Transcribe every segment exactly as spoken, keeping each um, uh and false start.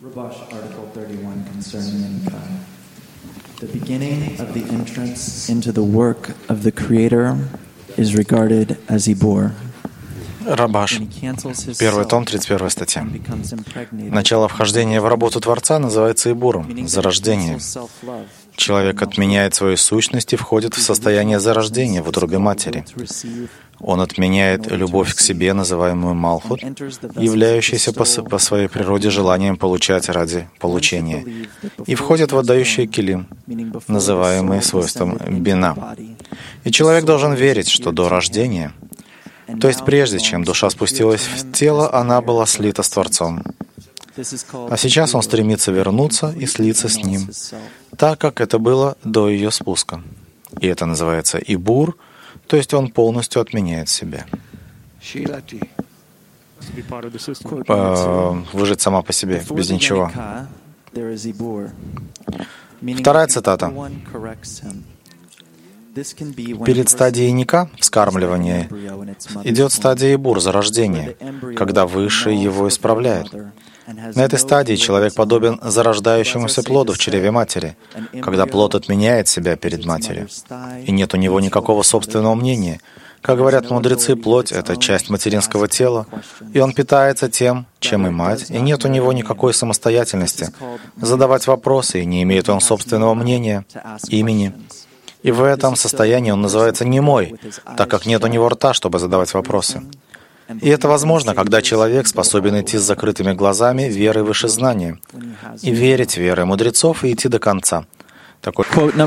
Rabash, Article thirty-one concerning Inka. The beginning of the entrance into the work of the Creator is regarded as Ibur. Рабаш, первый том, тридцать первая статья. Начало вхождения в работу Творца называется Ибуром, зарождением. Человек отменяет свою сущность и входит в состояние зарождения в утробе матери. Он отменяет любовь к себе, называемую Малхут, являющуюся по, по своей природе желанием получать ради получения, и входит в отдающие килим, называемые свойством Бина. И человек должен верить, что до рождения, то есть прежде чем душа спустилась в тело, она была слита с Творцом. А сейчас он стремится вернуться и слиться с Ним, так как это было до ее спуска. И это называется Ибур, то есть он полностью отменяет себя. Выжить сама по себе, без ничего. Вторая цитата. Перед стадией ника, вскармливания, идет стадия Ибур, зарождения, когда Высший его исправляет. На этой стадии человек подобен зарождающемуся плоду в чреве матери, когда плод отменяет себя перед матерью, и нет у него никакого собственного мнения. Как говорят мудрецы, плоть — это часть материнского тела, и он питается тем, чем и мать, и нет у него никакой самостоятельности задавать вопросы, и не имеет он собственного мнения, имени. И в этом состоянии он называется немой, так как нет у него рта, чтобы задавать вопросы. И это возможно, когда человек способен идти с закрытыми глазами верой выше знания, и верить верой мудрецов и идти до конца. Такой...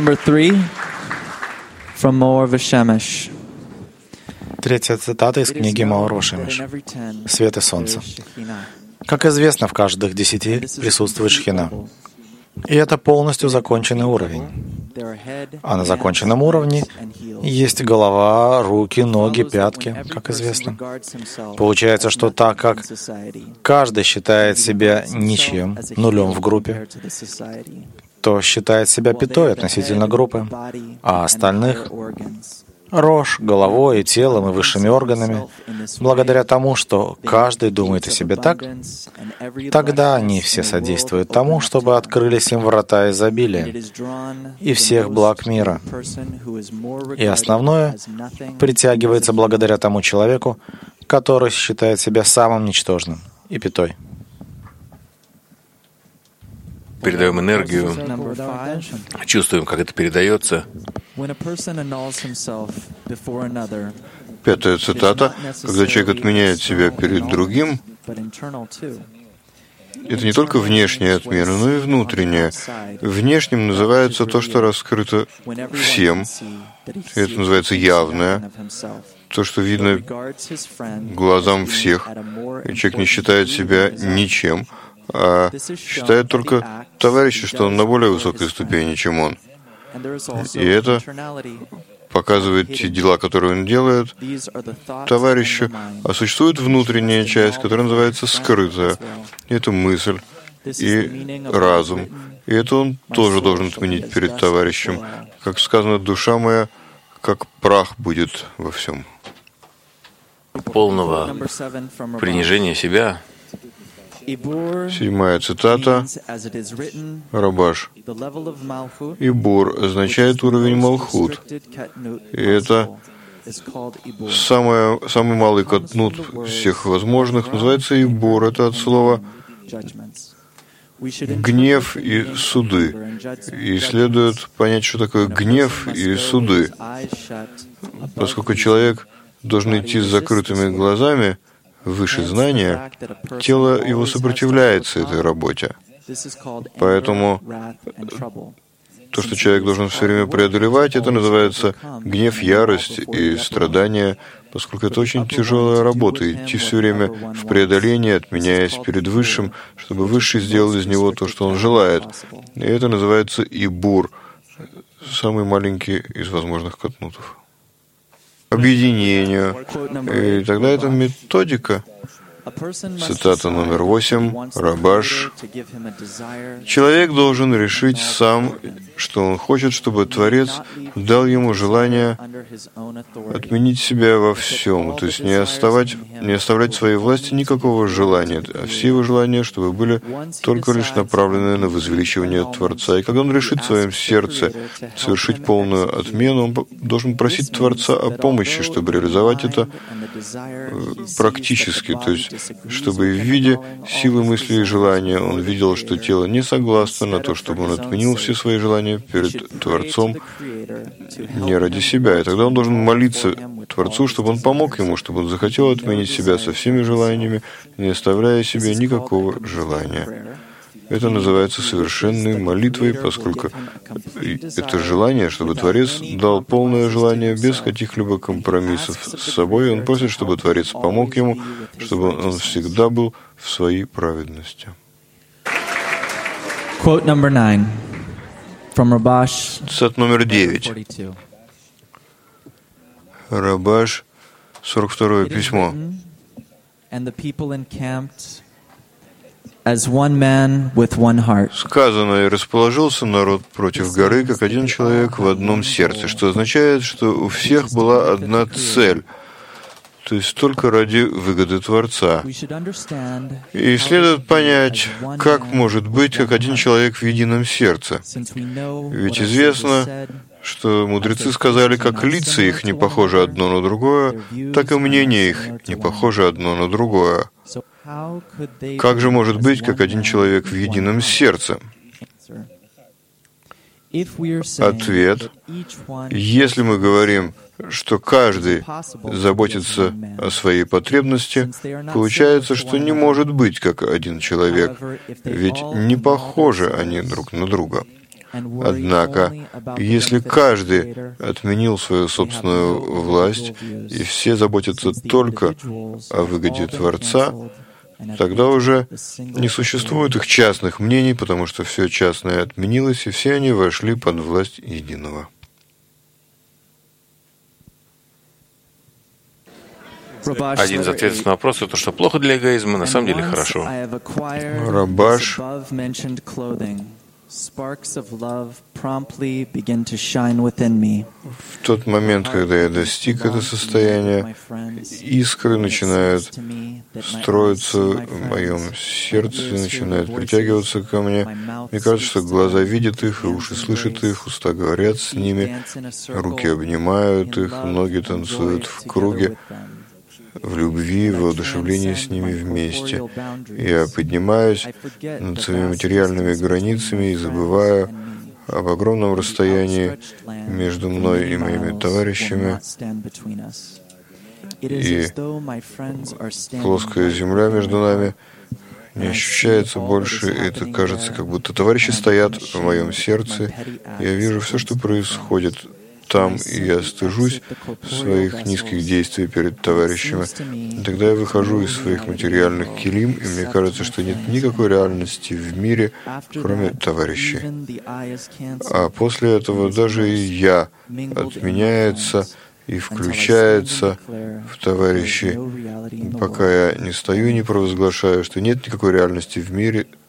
Третья цитата из книги Маор Вашемеш. «Свет и солнце». Как известно, в каждых десяти присутствует Шхина. И это полностью законченный уровень. А на законченном уровне есть голова, руки, ноги, пятки, как известно. Получается, что так как каждый считает себя ничем, нулем в группе, то считает себя пятой относительно группы, а остальных — рожь, головой, и телом, и высшими органами, благодаря тому, что каждый думает о себе так, тогда они все содействуют тому, чтобы открылись им врата изобилия и всех благ мира. И основное притягивается благодаря тому человеку, который считает себя самым ничтожным и пятой. Передаем энергию, чувствуем, как это передается. Пятая цитата. Когда человек отменяет себя перед другим, это не только внешняя отмена, но и внутренняя. Внешним называется то, что раскрыто всем. Это называется явное. То, что видно глазам всех. И человек не считает себя ничем, а считает только товарища, что он на более высокой ступени, чем он. И это показывает те дела, которые он делает товарищу. А существует внутренняя часть, которая называется скрытая. Это мысль и разум. И это он тоже должен отменить перед товарищем. Как сказано, душа моя, как прах будет во всем. Полного принижения себя. Седьмая цитата. Рабаш. Ибур означает уровень Малхут. И это самое, самый малый катнут всех возможных. Называется Ибур. Это от слова гнев и суды. И следует понять, что такое гнев и суды. Поскольку человек должен идти с закрытыми глазами, выше знания, тело его сопротивляется этой работе. Поэтому то, что человек должен все время преодолевать, это называется гнев, ярость и страдания, поскольку это очень тяжелая работа, идти все время в преодоление, отменяясь перед Высшим, чтобы Высший сделал из него то, что он желает. И это называется Ибур, самый маленький из возможных катнутов. Объединению. И тогда эта методика Цитата номер восемь, Рабаш. Человек должен решить сам, что он хочет, чтобы Творец дал ему желание отменить себя во всем, то есть не оставать, не оставлять в своей власти никакого желания, а все его желания, чтобы были только лишь направлены на возвеличивание Творца. И когда он решит в своем сердце совершить полную отмену, он должен просить Творца о помощи, чтобы реализовать это практически, то есть чтобы в виде силы мысли и желания он видел, что тело не согласно на то, чтобы он отменил все свои желания перед Творцом не ради себя. И тогда он должен молиться Творцу, чтобы он помог ему, чтобы он захотел отменить себя со всеми желаниями, не оставляя себе никакого желания. Это называется совершенной молитвой, поскольку это желание, чтобы Творец дал полное желание без каких-либо компромиссов с собой. Он просит, чтобы Творец помог ему, чтобы он всегда был в своей праведности. Quote number nine from Rabash. Цитат номер девять. Рабаш, сорок второе письмо. And the people encamped as one man with one heart. Сказано, и расположился народ против горы, как один человек в одном сердце, что означает, что у всех была одна цель, то есть только ради выгоды Творца. И следует понять, как может быть, как один человек в едином сердце. Ведь известно, что мудрецы сказали, как лица их не похожи одно на другое, так и мнение их не похоже одно на другое. Как же может быть, как один человек в едином сердце? Ответ. Если мы говорим, что каждый заботится о своей потребности, получается, что не может быть как один человек, ведь не похожи они друг на друга. Однако, если каждый отменил свою собственную власть, и все заботятся только о выгоде Творца, тогда уже не существует их частных мнений, потому что все частное отменилось, и все они вошли под власть единого. Один из ответов на вопрос — это что плохо для эгоизма, на самом деле хорошо. Рабаш. В тот момент, когда я достиг это состояния, искры начинают строиться в моем сердце, начинают притягиваться ко мне. Мне кажется, что глаза видят их, и уши слышат их, уста говорят с ними, руки обнимают их, ноги танцуют в круге, в любви, в воодушевлении с ними вместе. Я поднимаюсь над своими материальными границами и забываю об огромном расстоянии между мной и моими товарищами, и плоская земля между нами не ощущается больше, и это кажется, как будто товарищи стоят в моем сердце. Я вижу все, что происходит там, и я стыжусь своих низких действий перед товарищами. И тогда я выхожу из своих материальных килим, и мне кажется, что нет никакой реальности в мире, кроме товарищей. А после этого даже и я отменяется и включается в товарищи, пока я не стою и не провозглашаю, что нет никакой реальности в мире,